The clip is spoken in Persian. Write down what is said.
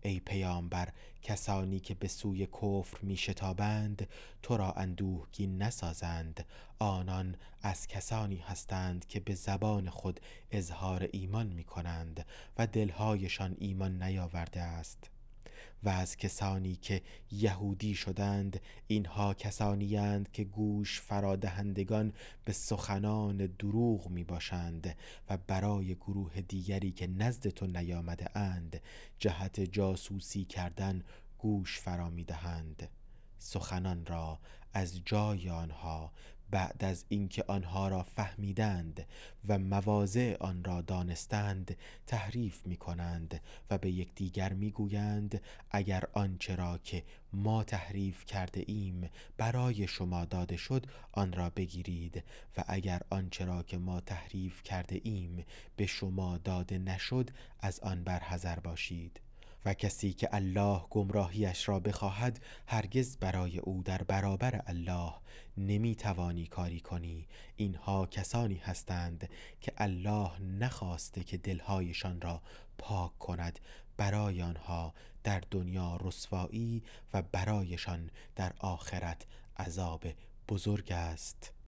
ای پیامبر کسانی که به سوی کفر می شتابند تو را اندوهگین نسازند. آنان از کسانی هستند که به زبان خود اظهار ایمان می کنند و دلهایشان ایمان نیاورده است. و از کسانی که یهودی شدند اینها کسانی اند که گوش فرادهندگان به سخنان دروغ می باشند و برای گروه دیگری که نزد تو نیامده اند جهت جاسوسی کردن گوش فرا می دهند. سخنان را از جای آنها بعد از اینکه آنها را فهمیدند و مواضع آن را دانستند تحریف می کنند و به یکدیگر می گویند اگر آنچه را که ما تحریف کرده ایم برای شما داده شد آن را بگیرید و اگر آنچه را که ما تحریف کرده ایم به شما داده نشد از آن برحذر باشید. و کسی که الله گمراهیش را بخواهد هرگز برای او در برابر الله نمیتوانی کاری کنی. اینها کسانی هستند که الله نخواسته که دلهایشان را پاک کند، برای آنها در دنیا رسوایی و برایشان در آخرت عذاب بزرگ است.